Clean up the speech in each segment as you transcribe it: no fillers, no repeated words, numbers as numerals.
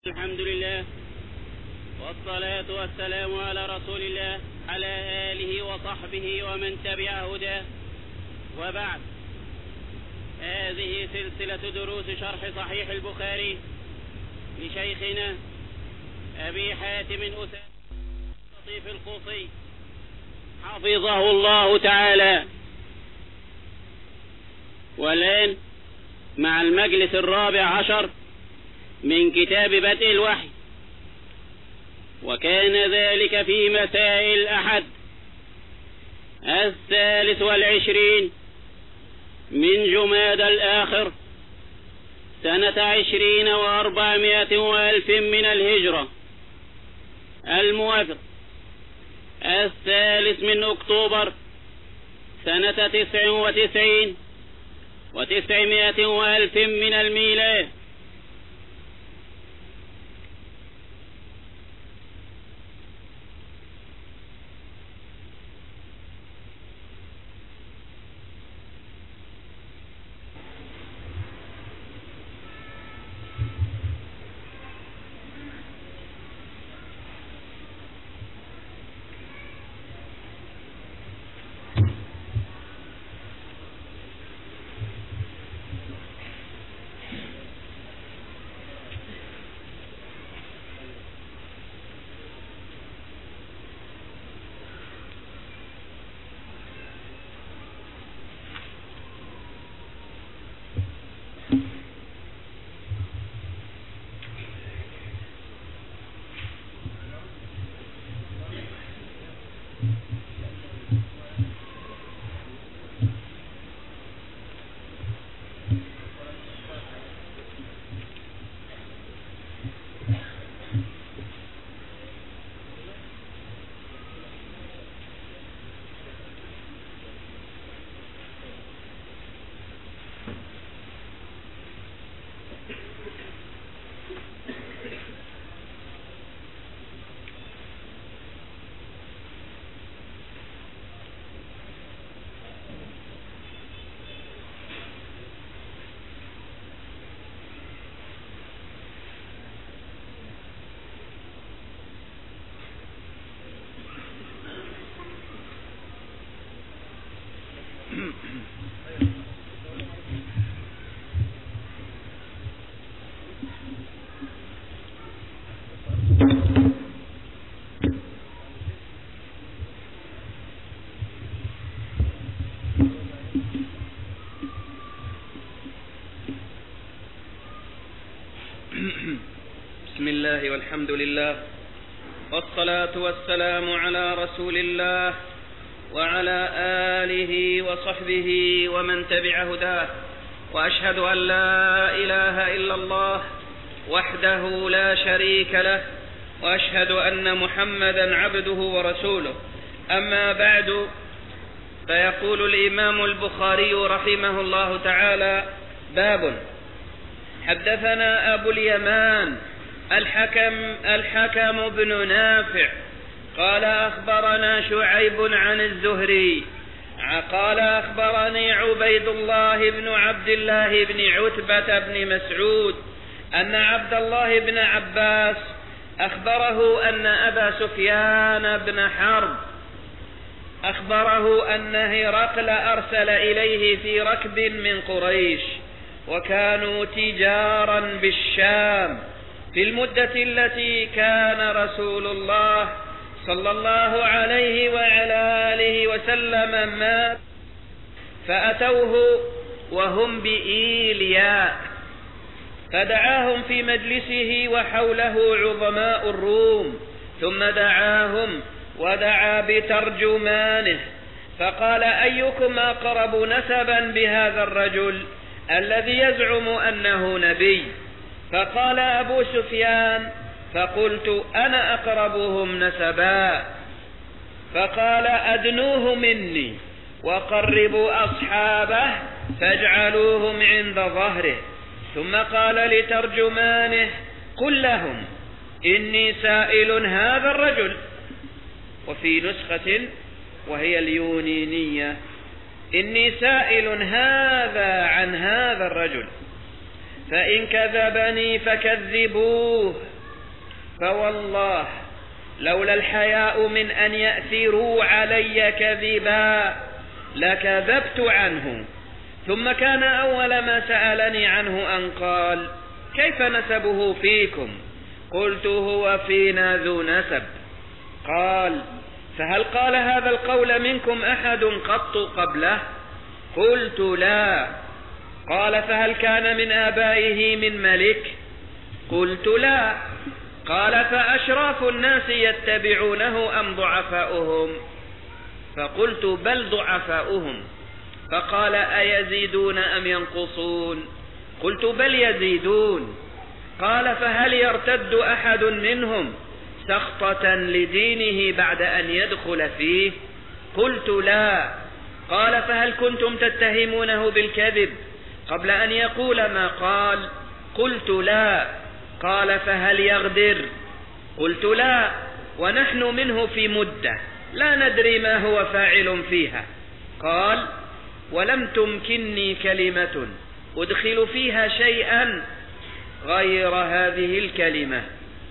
الحمد لله والصلاة والسلام على رسول الله على آله وصحبه ومن تبع هداه، وبعد. هذه سلسلة دروس شرح صحيح البخاري لشيخنا أبي حاتم لطيف القوصي حفظه الله تعالى. والآن مع المجلس 14 من كتاب بدء الوحي، وكان ذلك في مساء الأحد 23 من جمادى الآخر سنة 20 و400 وألف من الهجرة، الموافق 3 من أكتوبر سنة 99 و900 وألف من الميلاد. بسم الله والحمد لله والصلاة والسلام على رسول الله وعلى آله وصحبه ومن تبع هداه، وأشهد أن لا إله إلا الله وحده لا شريك له، وأشهد أن محمدا عبده ورسوله. أما بعد، فيقول الإمام البخاري رحمه الله تعالى: باب. حدثنا أبو اليمان الحكم بن نافع قال أخبرنا شعيب عن الزهري قال أخبرني عبيد الله بن عبد الله بن عتبة بن مسعود أن عبد الله بن عباس أخبره أن أبا سفيان بن حرب أخبره أن هرقل أرسل إليه في ركب من قريش، وكانوا تجارا بالشام في المدة التي كان رسول الله صلى الله عليه وعلى آله وسلم مات، فأتوه وهم بإيلياء فدعاهم في مجلسه وحوله عظماء الروم، ثم دعاهم ودعا بترجمانه فقال: أيكم أقرب نسبا بهذا الرجل الذي يزعم أنه نبي؟ فقال أبو سفيان: فقلت: أنا أقربهم نسبا. فقال: أدنوه مني وقربوا أصحابه فاجعلوهم عند ظهره. ثم قال لترجمانه: قل لهم إني سائل هذا الرجل. وفي نسخة وهي اليونينية: إني سائل عن هذا الرجل، فإن كذبني فكذبوه فوالله لولا الحياء من أن يأثروا علي كذبا لكذبت عنه. ثم كان أول ما سألني عنه أن قال: كيف نسبه فيكم؟ قلت: هو فينا ذو نسب. قال: فهل قال هذا القول منكم أحد قط قبله؟ قلت: لا. قال: فهل كان من آبائه من ملك؟ قلت: لا. قال: فأشراف الناس يتبعونه أم ضعفاؤهم؟ فقلت: بل ضعفاؤهم. فقال: أيزيدون أم ينقصون؟ قلت: بل يزيدون. قال: فهل يرتد أحد منهم سخطة لدينه بعد أن يدخل فيه؟ قلت: لا. قال: فهل كنتم تتهمونه بالكذب قبل أن يقول ما قال؟ قلت: لا. قال: فهل يغدر؟ قلت: لا، ونحن منه في مدة لا ندري ما هو فاعل فيها. قال: ولم تمكنني كلمة أدخل فيها شيئا غير هذه الكلمة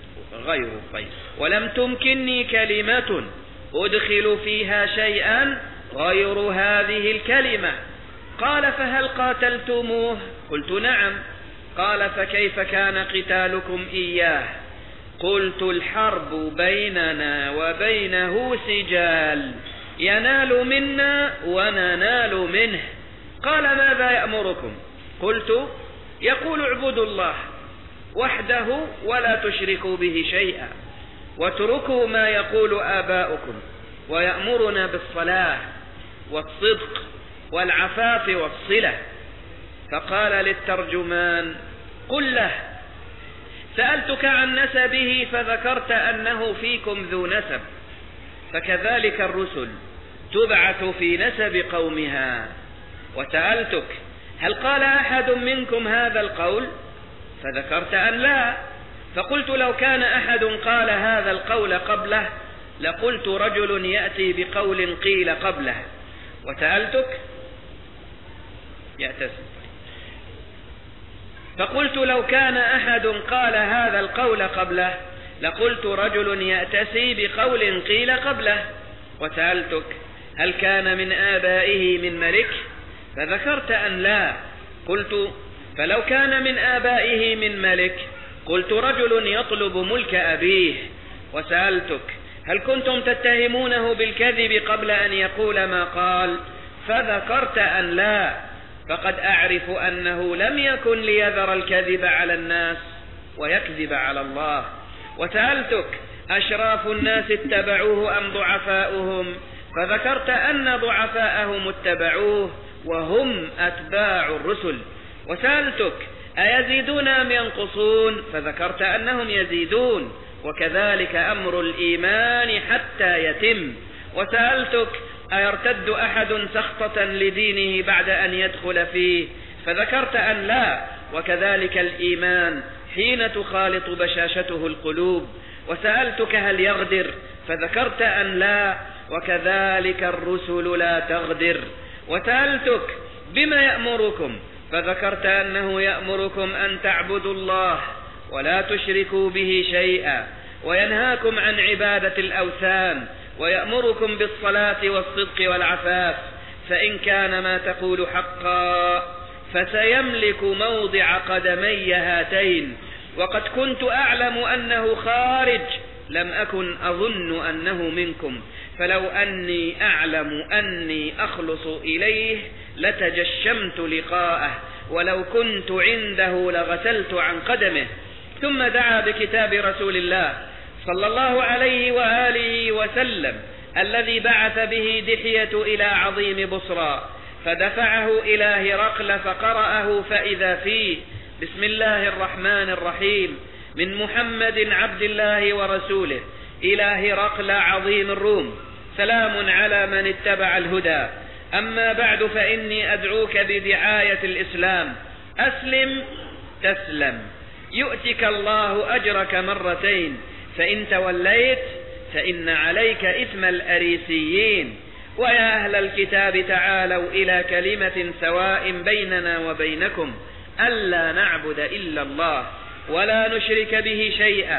ولم تمكنني كلمة أدخل فيها شيئا غير هذه الكلمة. قال: فهل قاتلتموه؟ قلت: نعم. قال: فكيف كان قتالكم إياه؟ قلت: الحرب بيننا وبينه سجال ينال منا وننال منه. قال: ماذا يأمركم؟ قلت: يقول: اعبدوا الله وحده ولا تشركوا به شيئا واتركوا ما يقول آباؤكم، ويأمرنا بالصلاة والصدق والعفاف والصلة. فقال للترجمان: قل له: سألتك عن نسبه فذكرت أنه فيكم ذو نسب، فكذلك الرسل تبعث في نسب قومها. وسألتك: هل قال أحد منكم هذا القول؟ فذكرت أن لا. فقلت: لو كان أحد قال هذا القول قبله لقلت: رجل يأتي بقول قيل قبله. وسألتك: فقلت: لو كان أحد قال هذا القول قبله لقلت: رجل يأتسي بقول قيل قبله. وسألتك: هل كان من آبائه من ملك؟ فذكرت أن لا. قلت: فلو كان من آبائه من ملك قلت: رجل يطلب ملك أبيه. وسألتك: هل كنتم تتهمونه بالكذب قبل أن يقول ما قال؟ فذكرت أن لا. فقد أعرف أنه لم يكن ليذر الكذب على الناس ويكذب على الله. وسألتك: أشراف الناس اتبعوه أم ضعفاؤهم؟ فذكرت أن ضعفاءهم اتبعوه وهم أتباع الرسل. وسألتك: أيزيدون أم ينقصون؟ فذكرت أنهم يزيدون، وكذلك أمر الإيمان حتى يتم. وسألتك: أيرتد أحد سخطة لدينه بعد أن يدخل فيه؟ فذكرت أن لا، وكذلك الإيمان حين تخالط بشاشته القلوب. وسألتك: هل يغدر؟ فذكرت أن لا، وكذلك الرسل لا تغدر. وسألتك: بما يأمركم؟ فذكرت أنه يأمركم أن تعبدوا الله ولا تشركوا به شيئا، وينهاكم عن عبادة الأوثان، ويأمركم بالصلاة والصدق والعفاف. فإن كان ما تقول حقا فسيملك موضع قدمي هاتين، وقد كنت أعلم أنه خارج لم أكن أظن أنه منكم، فلو أني أعلم أني أخلص إليه لتجشمت لقاءه، ولو كنت عنده لغسلت عن قدمه. ثم دعا بكتاب رسول الله صلى الله عليه وآله وسلم الذي بعث به دحية إلى عظيم بصرى، فدفعه إلى هرقل فقرأه فإذا فيه: بسم الله الرحمن الرحيم، من محمد عبد الله ورسوله إلى هرقل عظيم الروم، سلام على من اتبع الهدى. أما بعد، فإني أدعوك بدعاية الإسلام، أسلم تسلم يؤتك الله أجرك مرتين، فإن توليت فإن عليك إثم الأريسيين. ويا أهل الكتاب تعالوا إلى كلمة سواء بيننا وبينكم ألا نعبد إلا الله ولا نشرك به شيئا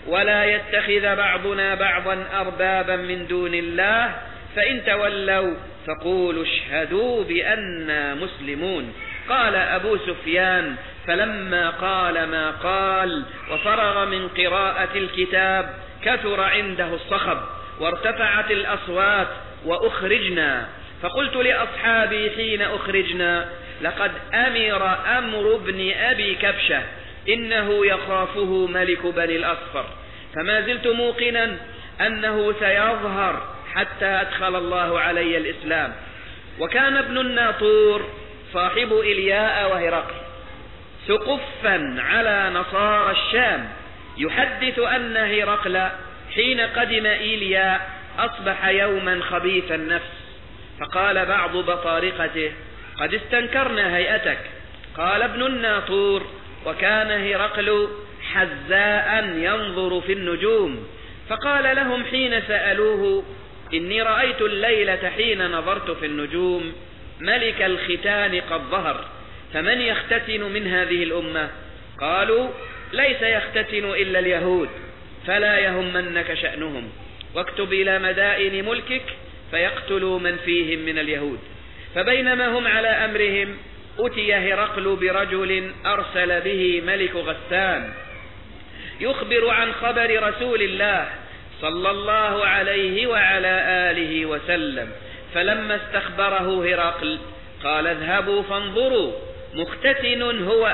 ولا يتخذ بعضنا بعضا أربابا من دون الله فإن تولوا فقولوا اشهدوا بأننا مسلمون. قال أبو سفيان فلما قال ما قال وفرغ من قراءة الكتاب كثر عنده الصخب وارتفعت الأصوات وأخرجنا. فقلت لأصحابي حين أخرجنا لقد أمر أمر بن أبي كبشة إنه يخافه ملك بني الأصفر، فما زلت موقنا أنه سيظهر حتى أدخل الله علي الإسلام. وكان ابن الناطور صاحب إلياء وهرقل سقفا على نصارى الشام يحدث أن هرقل حين قدم إيلياء أصبح يوما خبيث النفس، فقال بعض بطارقته قد استنكرنا هيئتك. قال ابن الناطور وكان هرقل حزاء ينظر في النجوم، فقال لهم حين سألوه إني رأيت الليلة حين نظرت في النجوم ملك الختان قد ظهر، فمن يختتن من هذه الأمة؟ قالوا ليس يختتن إلا اليهود، فلا يهمنك شأنهم، واكتب إلى مدائن ملكك فيقتلوا من فيهم من اليهود. فبينما هم على أمرهم أتي هرقل برجل أرسل به ملك غسان يخبر عن خبر رسول الله صلى الله عليه وعلى آله وسلم. فلما استخبره هرقل قال اذهبوا فانظروا مختتن هو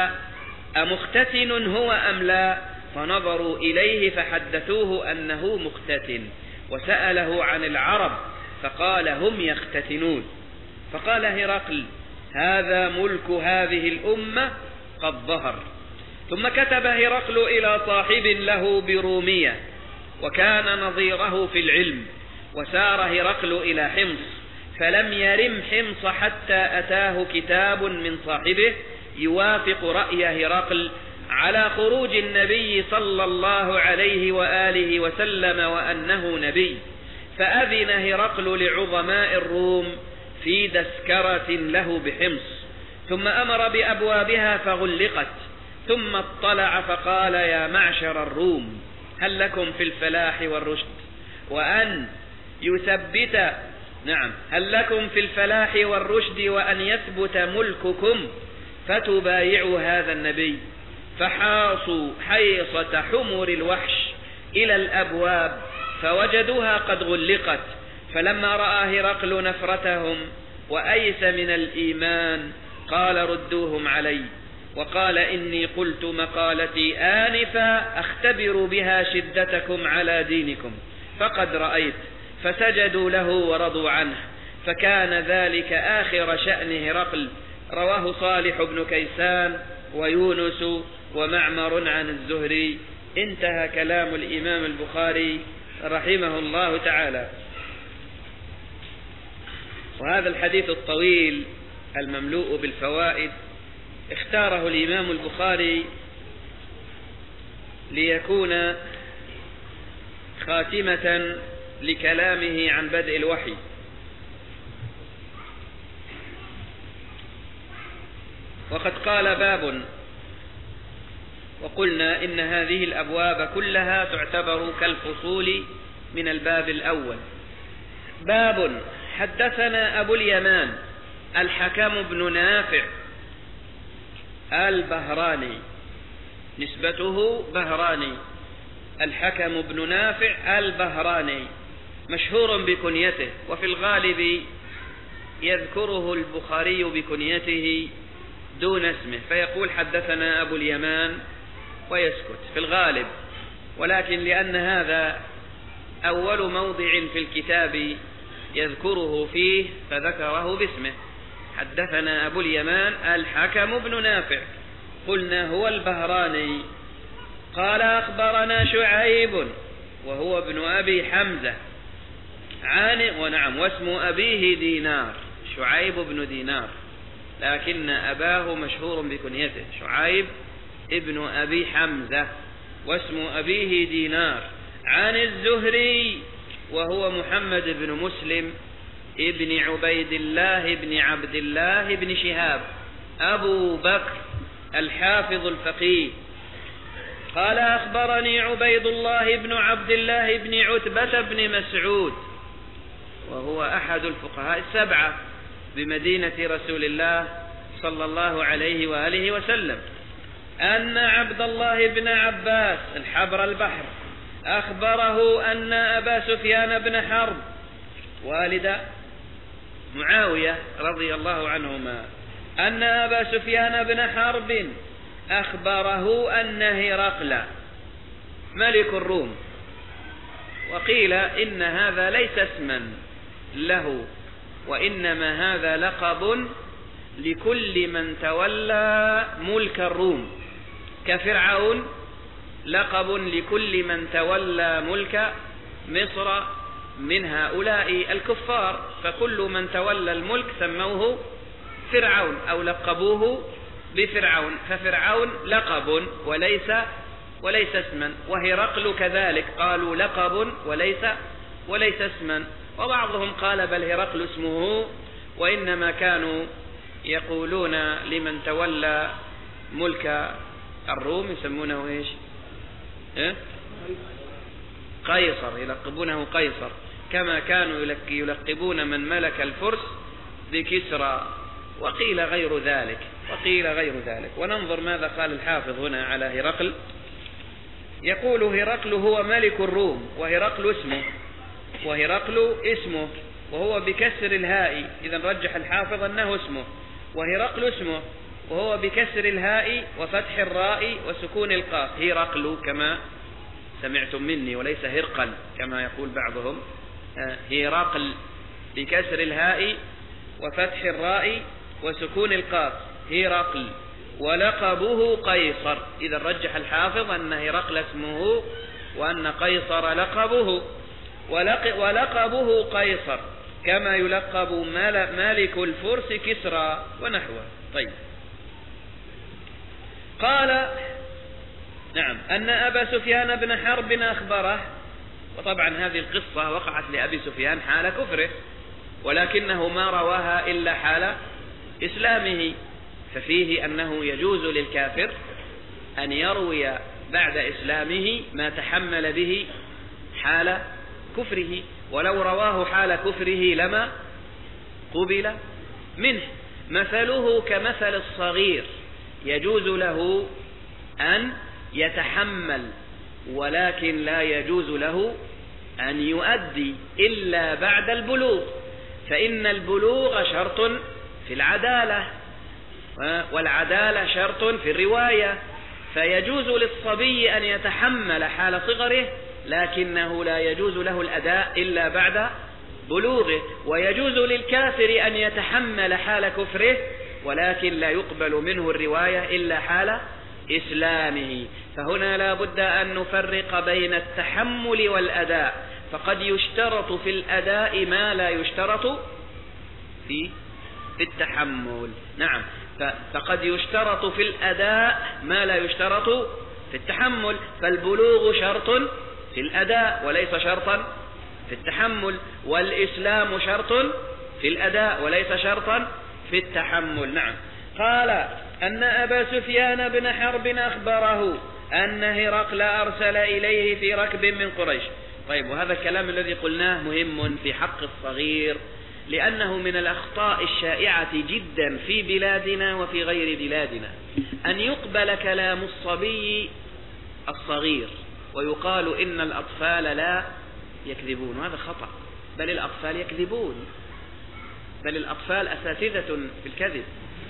أم لا، فنظروا إليه فحدثوه أنه مختتن، وسأله عن العرب فقال هم يختتنون. فقال هرقل هذا ملك هذه الأمة قد ظهر. ثم كتب هرقل إلى صاحب له برومية وكان نظيره في العلم، وسار هرقل إلى حمص فلم يرم حمص حتى أتاه كتاب من صاحبه يوافق رأي هرقل على خروج النبي صلى الله عليه وآله وسلم وأنه نبي، فأذن هرقل لعظماء الروم في دسكرة له بحمص، ثم أمر بأبوابها فغلقت، ثم اطلع فقال يا معشر الروم هل لكم في الفلاح والرشد وأن يثبت ملككم فتبايعوا هذا النبي؟ فحاصوا حيصة حمر الوحش إلى الأبواب فوجدوها قد غلقت، فلما رأى هرقل نفرتهم وأيس من الإيمان قال ردوهم علي، وقال إني قلت مقالتي آنفا أختبر بها شدتكم على دينكم، فقد رأيت. فسجدوا له ورضوا عنه، فكان ذلك آخر شأن هرقل. رواه صالح بن كيسان ويونس ومعمر عن الزهري. انتهى كلام الإمام البخاري رحمه الله تعالى. وهذا الحديث الطويل المملوء بالفوائد اختاره الإمام البخاري ليكون خاتمة لكلامه عن بدء الوحي. وقد قال باب، وقلنا إن هذه الأبواب كلها تعتبر كالفصول من الباب الأول. باب حدثنا أبو اليمان الحكم بن نافع البهراني، نسبته بهراني، الحكم بن نافع البهراني مشهور بكنيته، وفي الغالب يذكره البخاري بكنيته دون اسمه، فيقول حدثنا أبو اليمان ويسكت في الغالب، ولكن لأن هذا أول موضع في الكتاب يذكره فيه فذكره باسمه. حدثنا أبو اليمان الحكم بن نافع، قلنا هو البهراني. قال أخبرنا شعيب وهو ابن أبي حمزة واسم أبيه دينار، شعيب بن دينار، لكن أباه مشهور بكنيته شعيب ابن أبي حمزة، واسم أبيه دينار، عن الزهري وهو محمد بن مسلم ابن عبيد الله بن عبد الله بن شهاب أبو بكر الحافظ الفقيه، قال أخبرني عبيد الله بن عبد الله بن عتبة بن مسعود، وهو أحد الفقهاء السبعة بمدينة رسول الله صلى الله عليه وآله وسلم، أن عبد الله بن عباس الحبر البحر أخبره أن أبا سفيان بن حرب والد معاوية رضي الله عنهما أن أبا سفيان بن حرب أخبره أن هرقل ملك الروم، وقيل إن هذا ليس اسما له، وإنما هذا لقب لكل من تولى ملك الروم، كفرعون لقب لكل من تولى ملك مصر من هؤلاء الكفار، فكل من تولى الملك سموه فرعون أو لقبوه بفرعون، ففرعون لقب وليس اسما، وهرقل كذلك قالوا لقب وليس اسما، وبعضهم قال بل هرقل اسمه، وإنما كانوا يقولون لمن تولى ملك الروم يسمونه ايش؟ قيصر، يلقبونه قيصر، كما كانوا يلقبون من ملك الفرس بكسرى، وقيل غير ذلك. وننظر ماذا قال الحافظ هنا على هرقل. يقول هرقل هو ملك الروم، وهرقل اسمه وهو بكسر الهاء، إذا رجح الحافظ أنه اسمه، وهرقل اسمه وهو بكسر الهاء وفتح الراء وسكون القاف، هرقل كما سمعتم مني، وليس هرقل كما يقول بعضهم، هرقل بكسر الهاء وفتح الراء وسكون القاف هرقل، ولقبه قيصر، إذا رجح الحافظ أن هرقل اسمه وأن قيصر لقبه، ولقبه قيصر كما يلقب مالك الفرس كسرى ونحوه. طيب، قال نعم أن أبا سفيان بن حرب أخبره، وطبعا هذه القصة وقعت لأبي سفيان حال كفره، ولكنه ما رواها إلا حال إسلامه، ففيه أنه يجوز للكافر أن يروي بعد إسلامه ما تحمل به حال كفره، ولو رواه حال كفره لما قبل منه. مثله كمثل الصغير، يجوز له أن يتحمل، ولكن لا يجوز له أن يؤدي إلا بعد البلوغ، فإن البلوغ شرط في العدالة، والعدالة شرط في الرواية، فيجوز للصبي أن يتحمل حال صغره، لكنه لا يجوز له الأداء إلا بعد بلوغه، ويجوز للكافر أن يتحمل حال كفره، ولكن لا يقبل منه الرواية إلا حال إسلامه. فهنا لا بد أن نفرق بين التحمل والأداء، فقد يشترط في الأداء ما لا يشترط في التحمل. نعم، فقد يشترط في الأداء ما لا يشترط في التحمل، فالبلوغ شرط في الأداء وليس شرطا في التحمل، والإسلام شرط في الأداء وليس شرطا في التحمل. نعم. قال أن أبا سفيان بن حرب أخبره أن هرقل أرسل إليه في ركب من قريش. طيب، وهذا الكلام الذي قلناه مهم في حق الصغير، لأنه من الأخطاء الشائعة جدا في بلادنا وفي غير بلادنا أن يقبل كلام الصبي الصغير ويقال إن الأطفال لا يكذبون، وهذا خطأ، بل الأطفال يكذبون، بل الأطفال أساتذة في الكذب،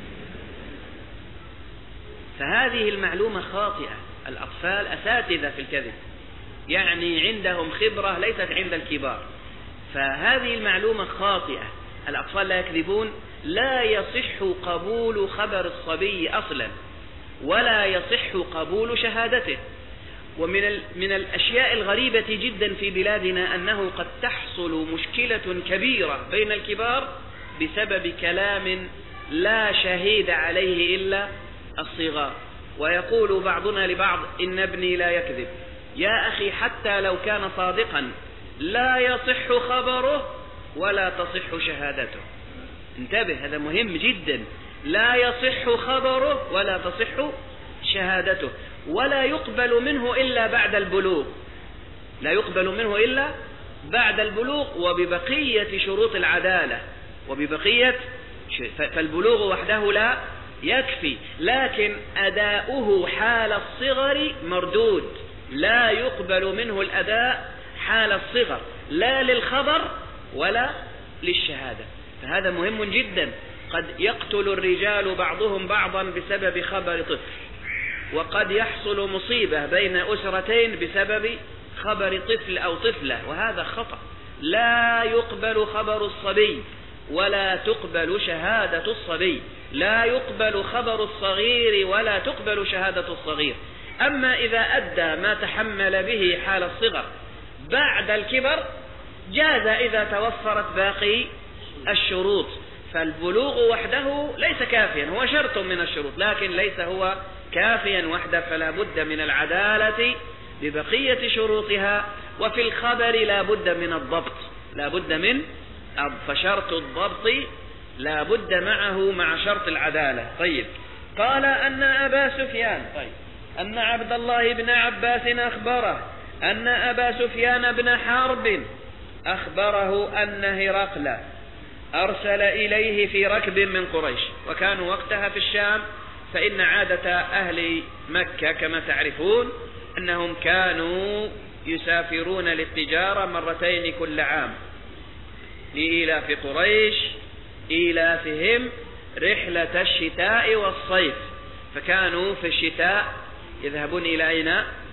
فهذه المعلومة خاطئة. الأطفال أساتذة في الكذب، يعني عندهم خبرة ليست عند الكبار، فهذه المعلومة خاطئة. الأطفال لا يكذبون، لا يصح قبول خبر الصبي أصلا، ولا يصح قبول شهادته. ومن الأشياء الغريبة جدا في بلادنا أنه قد تحصل مشكلة كبيرة بين الكبار بسبب كلام لا شهيد عليه إلا الصغار، ويقول بعضنا لبعض إن ابني لا يكذب. يا أخي، حتى لو كان صادقا لا يصح خبره ولا تصح شهادته. انتبه، هذا مهم جدا، لا يصح خبره ولا تصح شهادته. ولا يقبل منه إلا بعد البلوغ، لا يقبل منه إلا بعد البلوغ وببقية شروط العدالة فالبلوغ وحده لا يكفي، لكن أداؤه حال الصغر مردود، لا يقبل منه الأداء حال الصغر لا للخبر ولا للشهادة. فهذا مهم جدا. قد يقتل الرجال بعضهم بعضا بسبب خبر طفل، وقد يحصل مصيبة بين أسرتين بسبب خبر طفل أو طفلة، وهذا خطأ. لا يقبل خبر الصبي ولا تقبل شهادة الصبي، لا يقبل خبر الصغير ولا تقبل شهادة الصغير. أما إذا أدى ما تحمل به حال الصغر بعد الكبر جاز إذا توفرت باقي الشروط. فالبلوغ وحده ليس كافيا، هو شرط من الشروط لكن ليس هو كافيا وحده، فلا بد من العدالة ببقية شروطها. وفي الخبر لا بد من الضبط، لا بد من فشرط الضبط لا بد معه مع شرط العدالة. طيب، قال أن أبا سفيان أن عبد الله بن عباس أخبره أن أبا سفيان بن حرب أخبره أن هرقل أرسل إليه في ركب من قريش، وكانوا وقتها في الشام. فإن عادة أهل مكة كما تعرفون أنهم كانوا يسافرون للتجارة مرتين كل عام، لإيلاف قريش إيلافهم رحلة الشتاء والصيف. فكانوا في الشتاء يذهبون إلى أين؟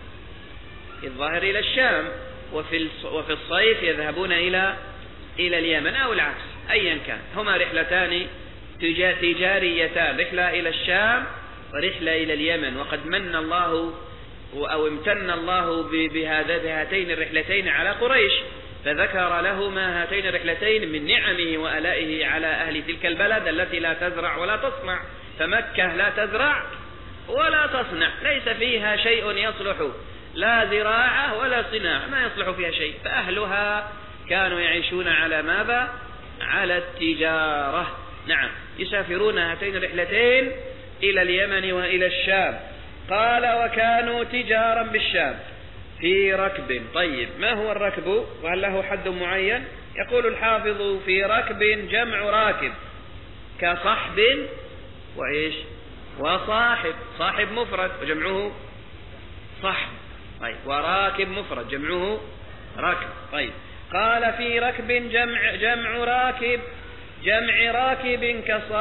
الظاهر إلى الشام، وفي الصيف يذهبون إلى اليمن أو العكس، أيا كان، هما رحلتان تجاريتان، رحلة إلى الشام ورحلة إلى اليمن. وقد من الله أو امتن الله بهاتين الرحلتين على قريش، فذكر لهما هاتين الرحلتين من نعمه وآلائه على أهل تلك البلد التي لا تزرع ولا تصنع. فمكة لا تزرع ولا تصنع، ليس فيها شيء يصلح، لا زراعة ولا صناعة، ما يصلح فيها شيء. فأهلها كانوا يعيشون على ماذا؟ على التجارة. نعم، يسافرون هاتين الرحلتين إلى اليمن وإلى الشام. قال وكانوا تجارا بالشام في ركب. طيب، ما هو الركب وهل له حد معين؟ يقول الحافظ في ركب جمع راكب كصحب وإيش وصاحب، صاحب مفرد وجمعه صحب، طيب، وراكب مفرد جمعه ركب. طيب، قال في ركب جمع راكب، جمع راكب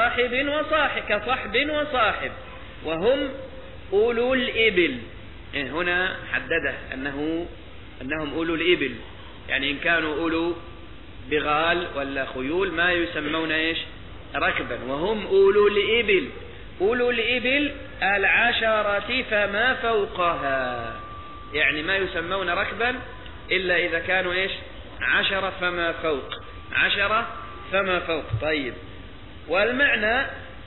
كصحب وصاحب، وهم أولو الإبل. هنا حدده أنهم أولو الإبل، يعني إن كانوا أولو بغال ولا خيول ما يسمون إيش ركبا، وهم أولو الإبل. أولو الإبل 10 فما فوقها، يعني ما يسمون ركبا إلا إذا كانوا إيش 10 فما فوق، 10 فما فوق. طيب، والمعنى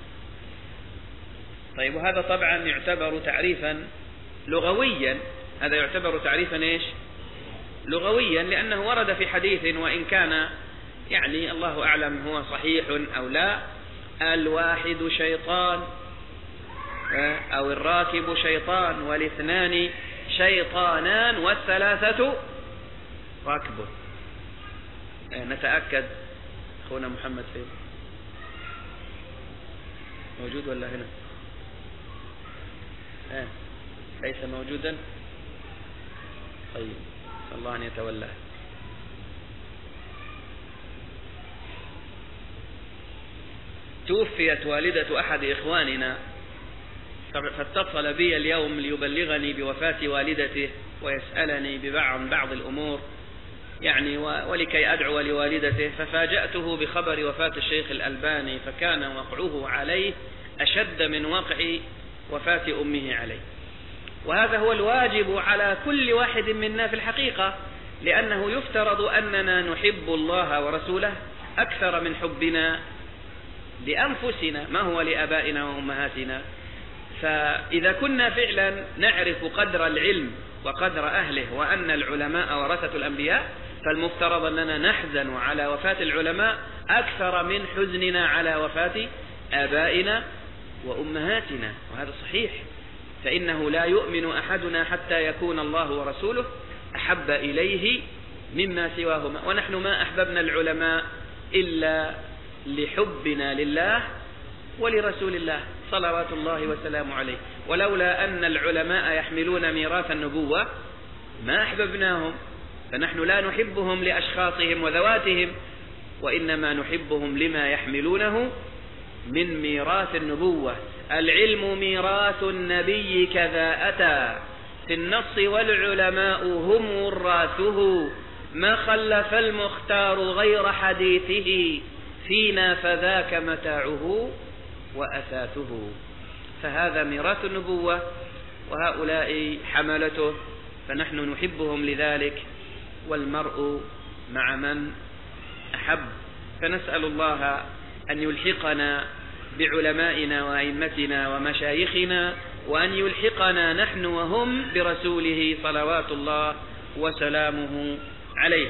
طيب، وهذا طبعا يعتبر تعريفا لغويا، هذا يعتبر تعريفا إيش لغويا، لأنه ورد في حديث وإن كان يعني الله أعلم هو صحيح أو لا: الواحد شيطان أو الراكب شيطان، والاثنان شيطانان والثلاثة راكب. نتأكد. أخونا محمد فين؟ موجود ولا هنا؟ ليس موجودا. طيب، نسأل الله أن يتولاه. توفيت والدة أحد إخواننا، فاتصل بي اليوم ليبلغني بوفاة والدته ويسألني بعض الأمور، يعني ولكي أدعو لوالدته. ففاجأته بخبر وفاة الشيخ الألباني، فكان وقعه عليه أشد من وقع وفاة أمه عليه. وهذا هو الواجب على كل واحد منا في الحقيقة، لأنه يفترض أننا نحب الله ورسوله أكثر من حبنا لأنفسنا، ما هو لآبائنا وأمهاتنا. فإذا كنا فعلا نعرف قدر العلم وقدر أهله وأن العلماء ورثة الأنبياء، فالمفترض أننا نحزن على وفاة العلماء أكثر من حزننا على وفاة آبائنا وأمهاتنا، وهذا صحيح. فإنه لا يؤمن أحدنا حتى يكون الله ورسوله أحب إليه مما سواهما. ونحن ما أحببنا العلماء إلا لحبنا لله ولرسول الله صلوات الله وسلامه عليه. ولولا أن العلماء يحملون ميراث النبوة ما أحببناهم، فنحن لا نحبهم لأشخاصهم وذواتهم، وإنما نحبهم لما يحملونه من ميراث النبوة. العلم ميراث النبي كذا أتى في النص، والعلماء هم وراثه، ما خلف المختار غير حديثه، فينا فذاك متاعه وأثاثه. فهذا ميراث النبوة وهؤلاء حملته، فنحن نحبهم لذلك، والمرء مع من أحب. فنسأل الله أن يلحقنا بعلمائنا وأئمتنا ومشايخنا، وأن يلحقنا نحن وهم برسوله صلوات الله وسلامه عليه.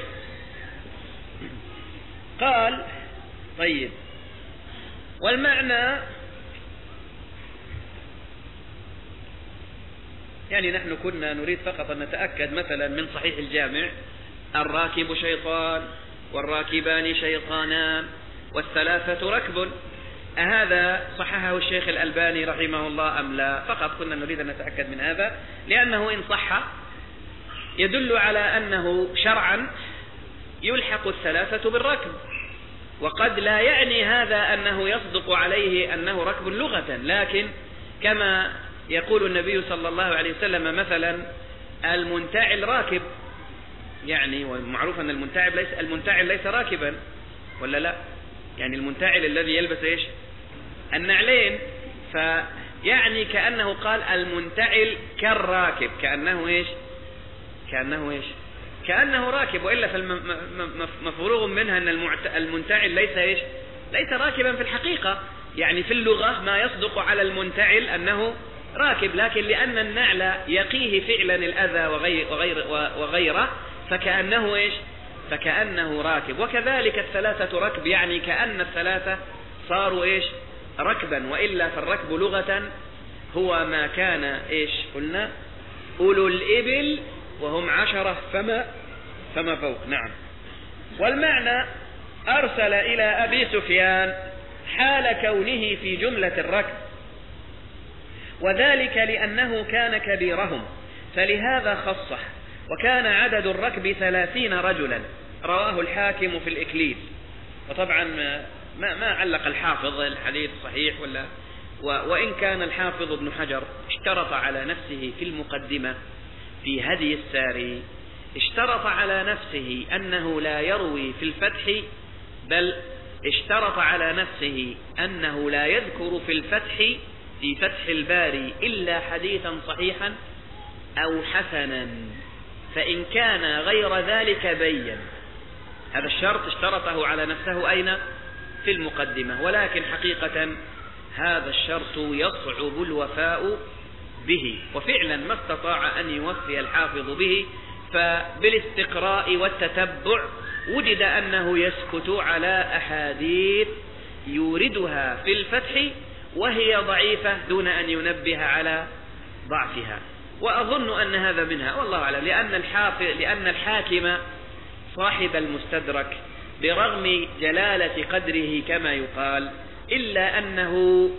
قال طيب، والمعنى يعني نحن كنا نريد فقط أن نتأكد مثلا من صحيح الجامع: الراكب شيطان والراكبان شيطانان والثلاثة ركب. أهذا صححه الشيخ الألباني رحمه الله أم لا؟ فقط كنا نريد أن نتأكد من هذا، لأنه إن صح يدل على أنه شرعا يلحق الثلاثة بالركب، وقد لا يعني هذا أنه يصدق عليه أنه ركب لغة، لكن كما يقول النبي صلى الله عليه وسلم مثلا: المنتعل راكب، يعني ومعروف أن المنتعل ليس راكبا، ولا لا؟ يعني المنتعل الذي يلبس إيش؟ النعلين. فيعني كأنه قال المنتعل كالراكب، كأنه إيش؟ كأنه راكب، وإلا فمفروغ منها أن المنتعل ليس إيش؟ ليس راكبا في الحقيقة. يعني في اللغة ما يصدق على المنتعل أنه راكب، لكن لأن النعل يقيه فعلا الأذى وغيره فكأنه إيش؟ فكأنه راكب. وكذلك الثلاثة ركب، يعني كأن الثلاثة صاروا إيش؟ ركبا، وإلا فالركب لغة هو ما كان إيش؟ قلنا أولو الإبل وهم 10 فما فوق. نعم. والمعنى: أرسل إلى أبي سفيان حال كونه في جملة الركب، وذلك لأنه كان كبيرهم فلهذا خصه، وكان عدد الركب 30 رجلا. رواه الحاكم في الإكليل. وطبعا ما علق الحافظ الحديث صحيح ولا، وإن كان الحافظ ابن حجر اشترط على نفسه في المقدمة في هدي الساري، اشترط على نفسه أنه لا يروي في الفتح، بل اشترط على نفسه أنه لا يذكر في الفتح في فتح الباري إلا حديثا صحيحا أو حسنا، فإن كان غير ذلك بين. هذا الشرط اشترطه على نفسه أين؟ في المقدمة. ولكن حقيقة هذا الشرط يصعب الوفاء به، وفعلا ما استطاع أن يوفي الحافظ به، فبالاستقراء والتتبع وجد أنه يسكت على أحاديث يوردها في الفتح وهي ضعيفة دون أن ينبه على ضعفها. وأظن أن هذا منها، والله أعلم، لأن الحاكم صاحب المستدرك برغم جلالة قدره كما يقال إلا أنه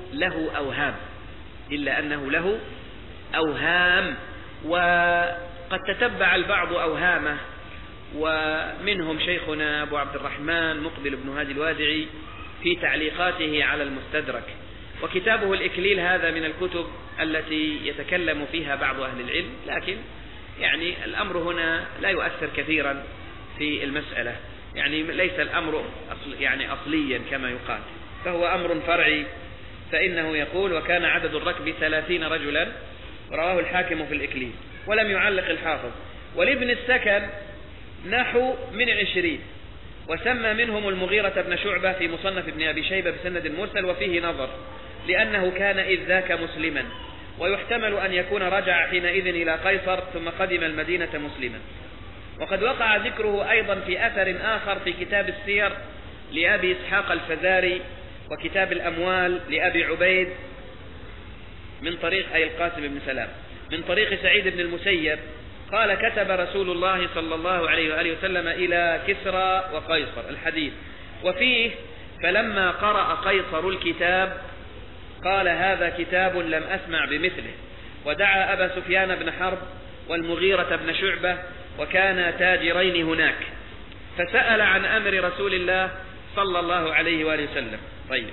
له أوهام، وقد تتبع البعض أوهامه، ومنهم شيخنا أبو عبد الرحمن مقبل بن هادي الوادعي في تعليقاته على المستدرك. وكتابه الإكليل هذا من الكتب التي يتكلم فيها بعض أهل العلم، لكن يعني الأمر هنا لا يؤثر كثيرا في المسألة، يعني ليس الأمر أصليا كما يقال، فهو أمر فرعي. فإنه يقول: وكان عدد الركب 30 رجلا، رواه الحاكم في الإكليل، ولم يعلق الحافظ. ولابن السكن نحو من 20، وسمى منهم المغيرة بن شعبة في مصنف ابن أبي شيبة بسند المرسل، وفيه نظر لأنه كان إذ ذاك مسلما، ويحتمل أن يكون رجع حينئذ إلى قيصر ثم قدم المدينة مسلما. وقد وقع ذكره أيضا في أثر آخر في كتاب السير لأبي إسحاق الفزاري، وكتاب الأموال لأبي عبيد من طريق أي القاسم بن سلام من طريق سعيد بن المسيب قال كتب رسول الله صلى الله عليه وآله وسلم إلى كسرى وقيصر الحديث، وفيه فلما قرأ قيصر الكتاب قال هذا كتاب لم أسمع بمثله، ودعا أبا سفيان بن حرب والمغيرة بن شعبة وكانا تاجرين هناك، فسأل عن أمر رسول الله صلى الله عليه وآله وسلم. طيب،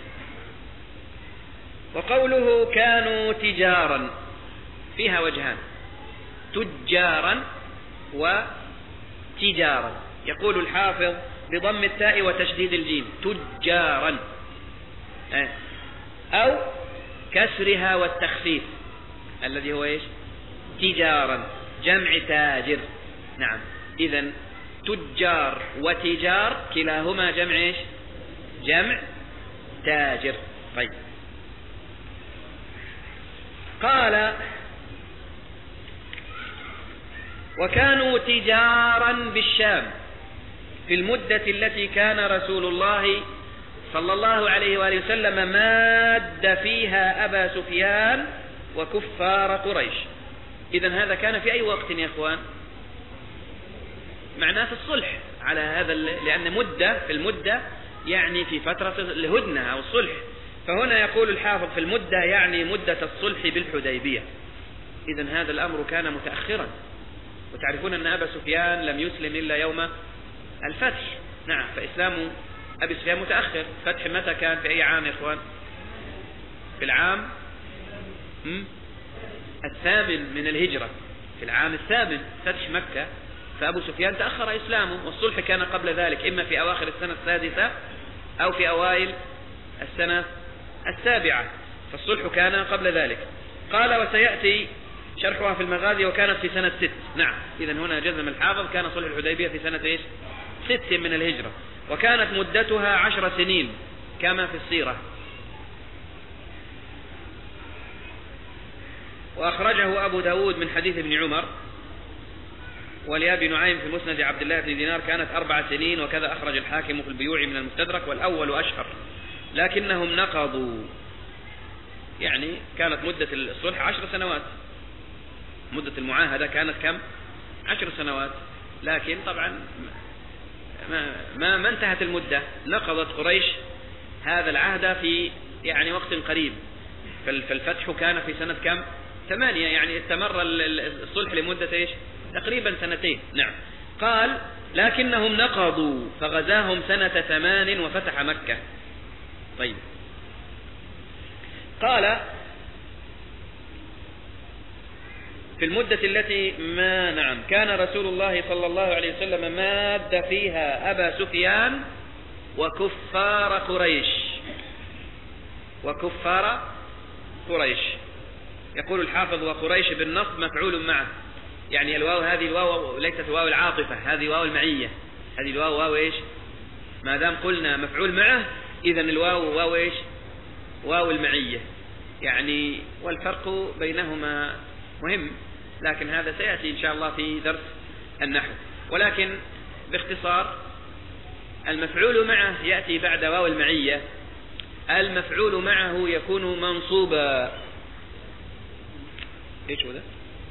وقوله كانوا تجارا فيها وجهان، تجارا وتجارا. يقول الحافظ بضم التاء وتشديد الجيم تجارا، أو كسرها والتخفيف الذي هو إيش؟ تجارا جمع تاجر. نعم، إذن تجار وتجار كلاهما جمع إيش؟ جمع تاجر. طيب، قال وكانوا تجارا بالشام في المدة التي كان رسول الله صلى الله عليه وآله وسلم ماد فيها أبا سفيان وكفار قريش. إذن هذا كان في أي وقت يا إخوان؟ معناه في الصلح على هذا، لأن مدة في المدة يعني في فترة الهدنة أو الصلح، فهنا يقول الحافظ في المدة يعني مدة الصلح بالحديبية. إذن هذا الأمر كان متأخرا، وتعرفون أن أبا سفيان لم يسلم إلا يوم الفتح. نعم، فإسلام أبي سفيان متأخر. فتح متى كان؟ في أي عام يا إخوان؟ في العام الثامن من الهجرة، في العام الثامن فتح مكة، فأبو سفيان تأخر إسلامه، والصلح كان قبل ذلك إما في أواخر السنة السادسة أو في أوائل السنة السابعة، فالصلح كان قبل ذلك. قال وسيأتي شرحها في المغازي وكانت في سنة 6. نعم، إذن هنا جزم الحافظ كان صلح الحديبية في سنة إيش؟ 6 من الهجرة، وكانت مدتها 10 سنين كما في السيرة. وأخرجه أبو داود من حديث ابن عمر، ولأبي نعيم في مسند عبد الله بن دينار كانت 4 سنين، وكذا أخرج الحاكم في البيوع من المستدرك، والأول أشهر، لكنهم نقضوا، يعني كانت مدة الصلح 10 سنوات، مدة المعاهدة كانت كم؟ 10 سنوات، لكن طبعا ما انتهت المدة، نقضت قريش هذا العهد في يعني وقت قريب، فالفتح كان في سنة كم؟ 8، يعني استمر الصلح لمدة إيش؟ تقريبا 2 سنين. نعم، قال لكنهم نقضوا فغزاهم سنة 8 وفتح مكة. طيب، قال في المدة التي نعم كان رسول الله صلى الله عليه وسلم ماد فيها أبا سفيان وكفار قريش، وكفار قريش. يقول الحافظ وقريش بالنصب مفعول معه، يعني الواو هذه الواو ليست واو العاطفة، هذه واو المعية، هذه الواو واو إيش؟ ما دام قلنا مفعول معه إذن الواو واو إيش؟ واو المعية يعني، والفرق بينهما مهم، لكن هذا سيأتي إن شاء الله في درس النحو. ولكن باختصار المفعول معه يأتي بعد واو المعية، المفعول معه يكون منصوبا. ايش هو ده؟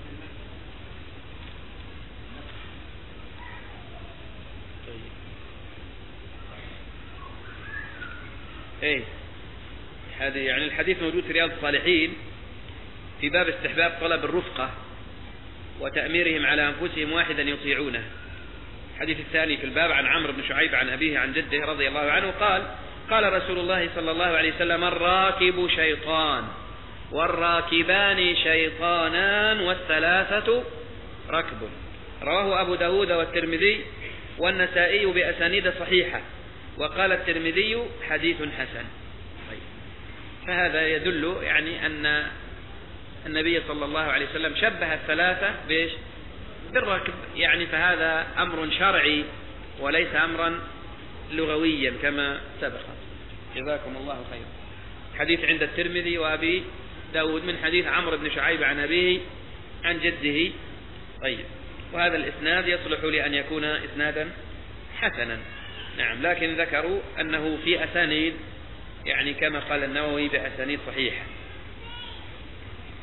ايه هذا يعني الحديث موجود في رياض الصالحين في باب استحباب طلب الرفقة وتأميرهم على أنفسهم واحدا يطيعونه. الحديث الثاني في الباب عن عمرو بن شعيب عن أبيه عن جده رضي الله عنه قال رسول الله صلى الله عليه وسلم الراكب شيطان والراكبان شيطانان والثلاثة ركب. رواه أبو داود والترمذي والنسائي بأسانيد صحيحة، وقال الترمذي حديث حسن. فهذا يدل يعني أن النبي صلى الله عليه وسلم شبه الثلاثة بإيش؟ بالركب، يعني فهذا أمر شرعي وليس أمرا لغويا كما سبق. جزاكم الله خيرا. حديث عند الترمذي وأبي داود من حديث عمرو بن شعيب عن أبيه عن جده. طيب، وهذا الإسناد يصلح لأن يكون إسنادا حسنا. نعم، لكن ذكروا أنه في أسانيد يعني كما قال النووي بأسانيد صحيحة.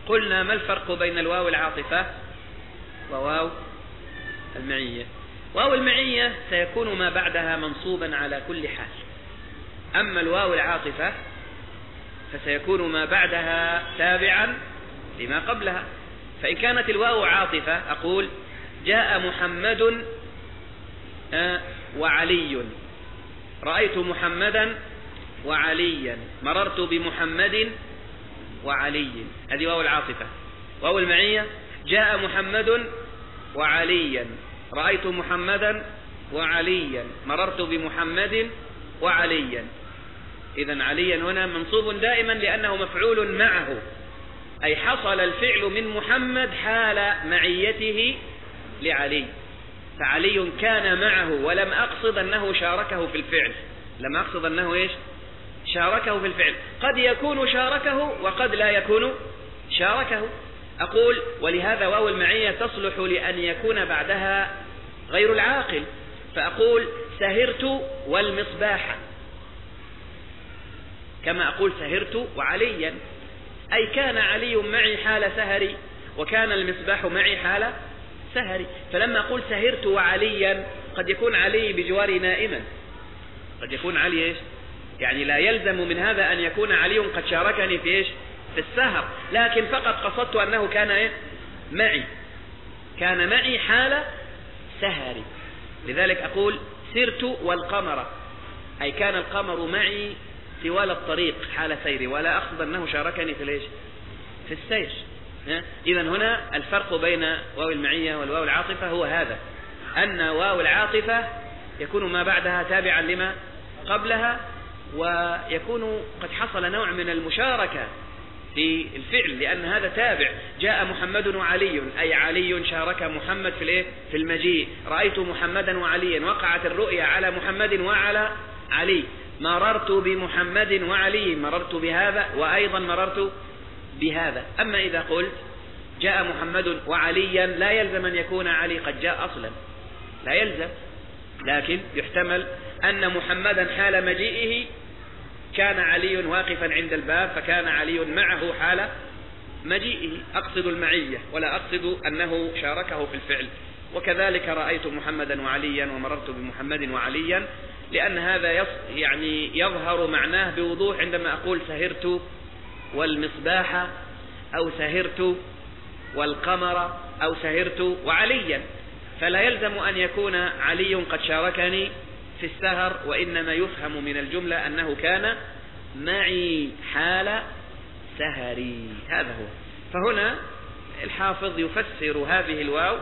قلنا ما الفرق بين الواو العاطفة وواو المعية؟ واو المعية سيكون ما بعدها منصوبا على كل حال، أما الواو العاطفة فسيكون ما بعدها تابعا لما قبلها. فإن كانت الواو عاطفة أقول جاء محمد وعلي، رأيت محمدا وعليا، مررت بمحمد وعلي، هذه واو العاطفة. واو المعية جاء محمد وعليا، رأيت محمدا وعليا، مررت بمحمد وعليا. إذن عليا هنا منصوب دائما لأنه مفعول معه، أي حصل الفعل من محمد حال معيته لعلي، فعلي كان معه ولم أقصد أنه شاركه في الفعل، لم أقصد أنه إيش؟ شاركه في الفعل. قد يكون شاركه وقد لا يكون شاركه. أقول ولهذا واو المعية تصلح لأن يكون بعدها غير العاقل، فأقول سهرت والمصباح، كما أقول سهرت وعليا، أي كان علي معي حال سهري وكان المصباح معي حال سهري. فلما أقول سهرت وعليا قد يكون علي بجواري نائما، قد يكون علي إيش؟ يعني لا يلزم من هذا أن يكون علي قد شاركني في إيش؟ في السهر، لكن فقط قصدت أنه كان إيه؟ معي، كان معي حال سهري. لذلك أقول سرت والقمر، أي كان القمر معي طوال الطريق حال سيري، ولا أقصد أنه شاركني في الإيش؟ في السير. إذن هنا الفرق بين واو المعية والواو العاطفة هو هذا، أن واو العاطفة يكون ما بعدها تابعا لما قبلها، ويكون قد حصل نوع من المشاركة في الفعل، لأن هذا تابع. جاء محمد وعلي، أي علي شارك محمد في الإيه؟ في المجيء. رأيت محمدا وعليا، وقعت الرؤيا على محمد وعلى علي. مررت بمحمد وعلي، مررت بهذا وأيضا مررت بهذا. أما إذا قلت جاء محمد وعليا لا يلزم أن يكون علي قد جاء أصلا، لا يلزم، لكن يحتمل أن محمدا حال مجيئه كان علي واقفا عند الباب، فكان علي معه حال مجيئه، أقصد المعية ولا أقصد أنه شاركه في الفعل. وكذلك رأيت محمدا وعليا ومررت بمحمد وعليا، لأن هذا يعني يظهر معناه بوضوح عندما أقول سهرت والمصباح، أو سهرت والقمر، أو سهرت وعليا، فلا يلزم أن يكون علي قد شاركني في السهر، وإنما يفهم من الجملة أنه كان معي حال سهري. هذا هو. فهنا الحافظ يفسر هذه الواو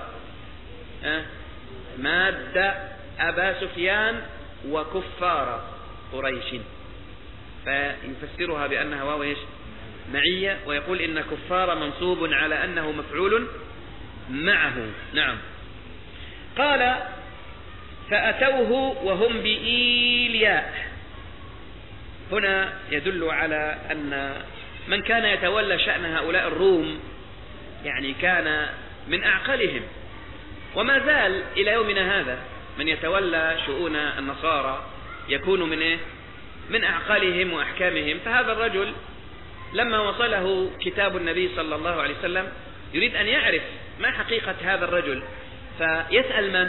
مادة أبا سفيان وكفار قريش، فيفسرها بأنها واو إيش؟ معية، ويقول إن كفار منصوب على أنه مفعول معه. نعم. قال فأتوه وهم بإيلياء، هنا يدل على أن من كان يتولى شأن هؤلاء الروم يعني كان من أعقلهم، وما زال إلى يومنا هذا من يتولى شؤون النصارى يكون من إيه؟ من أعقلهم وأحكامهم. فهذا الرجل لما وصله كتاب النبي صلى الله عليه وسلم يريد أن يعرف ما حقيقة هذا الرجل، فيسأل من؟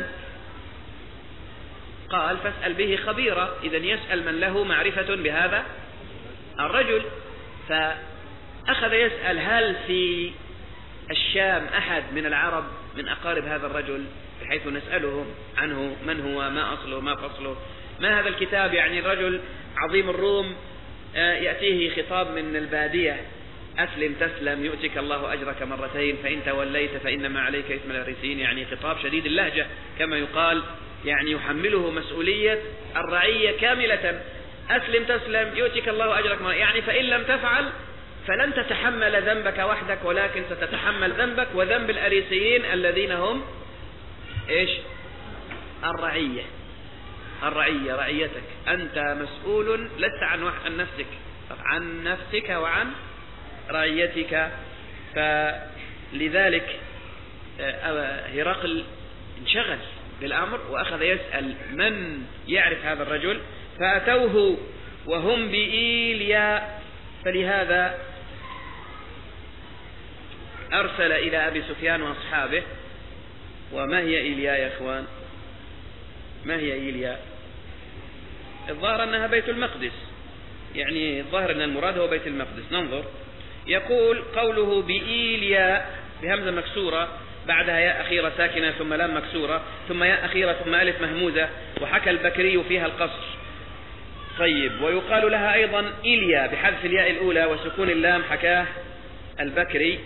قال فاسأل به خبيرا، إذن يسأل من له معرفة بهذا الرجل. فأخذ يسأل هل في الشام أحد من العرب من أقارب هذا الرجل، بحيث نسألهم عنه من هو، ما أصله، ما فصله، ما هذا الكتاب. يعني الرجل عظيم الروم يأتيه خطاب من البادية: أسلم تسلم يؤتك الله أجرك مرتين، فإن توليت فإنما عليك إثم الأريسين. يعني خطاب شديد اللهجة كما يقال، يعني يحمله مسؤولية الرعية كاملة. أسلم تسلم يؤتك الله أجرك مرتين، يعني فإن لم تفعل فلن تتحمل ذنبك وحدك، ولكن ستتحمل ذنبك وذنب الأريسيين الذين هم إيش؟ الرعية. الرعية رعيتك، أنت مسؤول لست عن نفسك، عن نفسك وعن رعيتك. فلذلك هرقل انشغل بالأمر وأخذ يسأل من يعرف هذا الرجل. فأتوه وهم بإيلياء، فلهذا أرسل إلى أبي سفيان وأصحابه. وما هي إيليا يا إخوان؟ ما هي إيليا؟ الظاهر أنها بيت المقدس، يعني الظاهر أن المراد هو بيت المقدس. ننظر، يقول قوله بإيليا بهمزة مكسورة بعدها ياء أخيرة ساكنة ثم لام مكسورة ثم ياء أخيرة ثم ألف مهموزة، وحكى البكري فيها القصر. طيب، ويقال لها أيضا إيليا بحذف الياء الأولى وسكون اللام، حكاه البكري.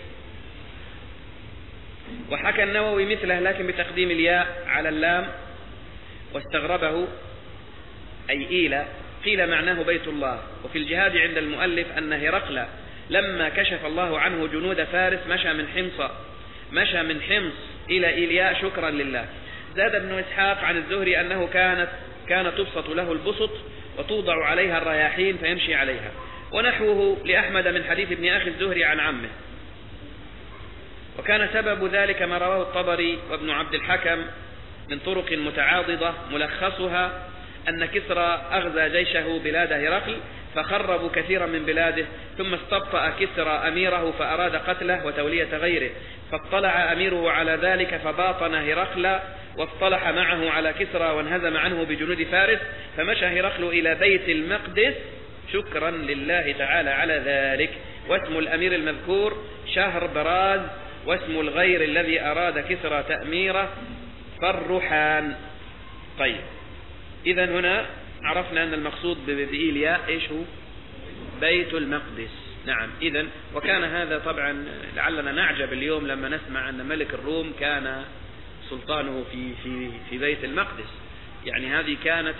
وحكى النووي مثله لكن بتقديم الياء على اللام واستغربه، أي إيلا. قيل معناه بيت الله. وفي الجهاد عند المؤلف أن هرقل لما كشف الله عنه جنود فارس مشى من حمص إلى إيلياء شكرا لله. زاد ابن إسحاق عن الزهري أنه كانت تبسط له البسط وتوضع عليها الرياحين فيمشي عليها. ونحوه لأحمد من حديث ابن أخي الزهري عن عمه. وكان سبب ذلك ما رواه الطبري وابن عبد الحكم من طرق متعاضدة، ملخصها أن كسرى أغزى جيشه بلاد هرقل فخربوا كثيرا من بلاده، ثم استبطأ كسرى أميره فأراد قتله وتولية غيره، فاطلع أميره على ذلك فباطن هرقل واصطلح معه على كسرى وانهزم عنه بجنود فارس، فمشى هرقل إلى بيت المقدس شكرا لله تعالى على ذلك. واسم الأمير المذكور شهر براز، واسم الغير الذي أراد كسرى تأميره فرحان. طيب، إذا هنا عرفنا أن المقصود بإيليا إيش هو؟ بيت المقدس. نعم. إذا وكان هذا طبعا لعلنا نعجب اليوم لما نسمع أن ملك الروم كان سلطانه في بيت المقدس، يعني هذه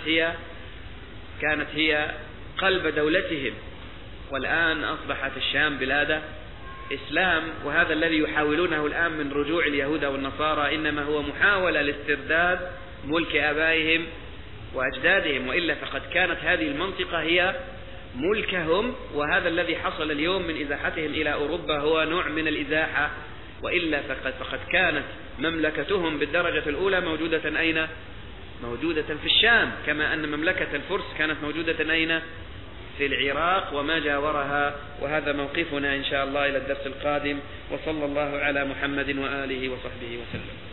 كانت هي قلب دولتهم، والآن أصبحت الشام بلاد إسلام. وهذا الذي يحاولونه الآن من رجوع اليهود والنصارى إنما هو محاولة لاسترداد ملك آبائهم وأجدادهم، وإلا فقد كانت هذه المنطقة هي ملكهم. وهذا الذي حصل اليوم من إزاحتهم إلى أوروبا هو نوع من الإزاحة، وإلا فقد كانت مملكتهم بالدرجة الأولى موجودة أين؟ موجودة في الشام، كما أن مملكة الفرس كانت موجودة أين؟ في العراق وما جاورها. وهذا موقفنا إن شاء الله إلى الدرس القادم، وصلى الله على محمد وآله وصحبه وسلم.